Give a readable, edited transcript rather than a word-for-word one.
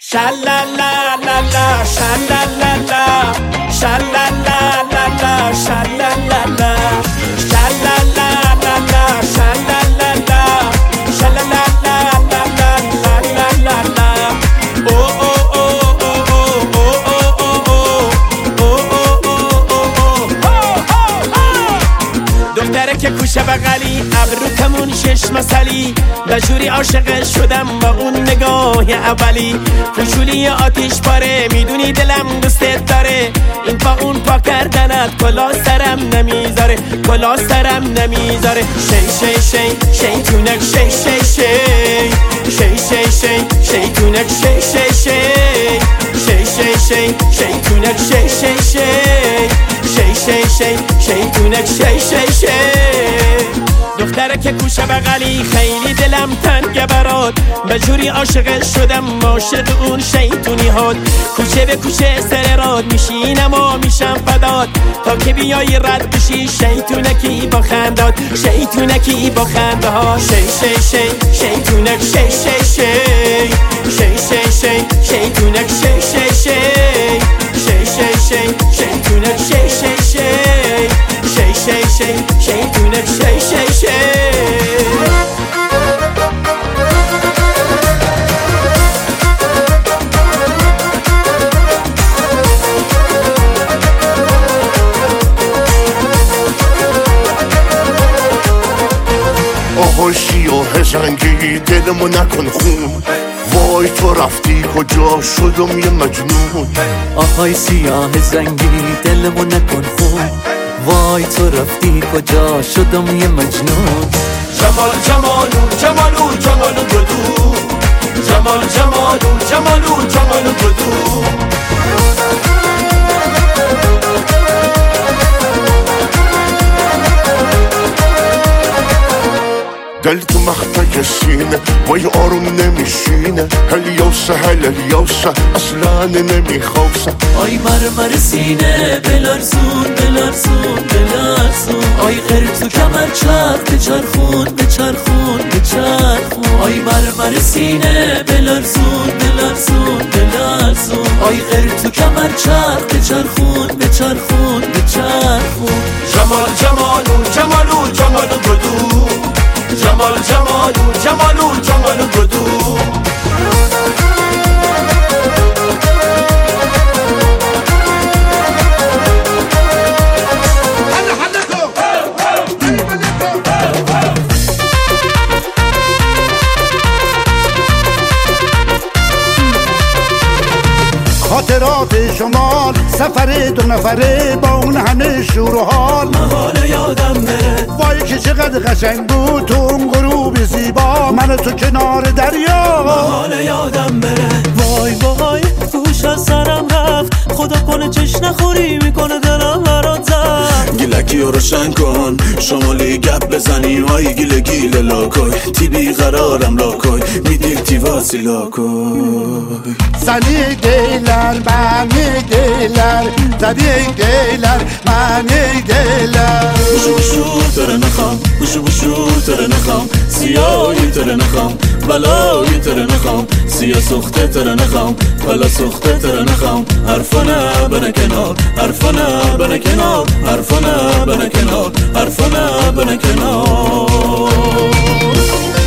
Sha-la-la-la-la, sha-la-la-la, sha-la-la-la-la, sha-la-la-la, sha-la-la-la-la, sha-la-la-la, sha-la-la-la-la-la-la-la-la. Oh oh oh oh oh oh oh دختره که کوشه بغلی ابروتمون شش مسلی بجوری عاشق شدم با اون نگاه اولی کوچولی آتیش پاره میدونی دلم دوستت داره این پا اون پا کردنت کلا سرم نمیذاره کلا سرم نمیذاره شی شی شی شیطونک شی شی شی شی شی شی شیطونک شی شی شی شی شی شی شیطونک شی شی شی شی شی شی شیطونک شی شی شی دختره که کوشه بغلی خیلی دلم تنگه برات بجوری عاشق شدم عاشق اون شیطونی هات کوچه به کوچه سر راد میشینم و میشم فدات تا که بیایی رد بشی شیطونکی با خندات شیطونکی با خنده ها شی شی شی شیطونک شی شی شی شی شی شی شیطونک شی شی شی شی شی شی شیطونک شی شی شی شی شی شی شیطونک شی شی شی آهای سیاه زنگی دلمو نکن خون وای تو رفتی کجا شدم یه مجنون آهای سیاه زنگی دلمو نکن خون وای تو رفتی کجا شدم یه مجنون جمال جمالو جمالو جمالو بدو جمال جمالو جمالو جمالو بدو دل تو مخته سینه وای آروم نمیشینه هلیوسه هلیوسه اصلا نمیخواسه آی مرمر سینه بلرزون بلرزون بلرزون آی غیر تو کمر چرخ بچرخون بچرخون بچرخون آی مرمر سینه بلرزون بلرزون بلرزون آی غیر تو کمر چرخ بچرخون بچرخون بچرخون جمال جمالو جمالو جمالو بدو جمال جمالو جمالو جمالو بدو خاطرات شمال سفر دو نفره با اون همه شور و حال محال یادم بره وای که چقدر قشنگ بود تو اون غروب زیبا من و تو کنار دریا محال یادم بره وای وای گوش از سرم رفت خدا کنه چش نخوری میکنه دلم برات زد گیلکی رو روشن کن شمالی گپ بزنی های گیله گیله لاکوی تی بیقرارم لاکوی میدیر تی واسی لاکوی Seni geyler, beni geyler Seni geyler, beni geyler بوشو بوشو تره نخوام بوشو بوشو تره نخوام سیاهی تره نخوام بلایی تره نخوام سیاه سخته تره نخوام بلا سخته تره نخوام حرفانه بنا کنار حرفانه بنا کنار حرفانه بنا کنار حرفانه بنا کنار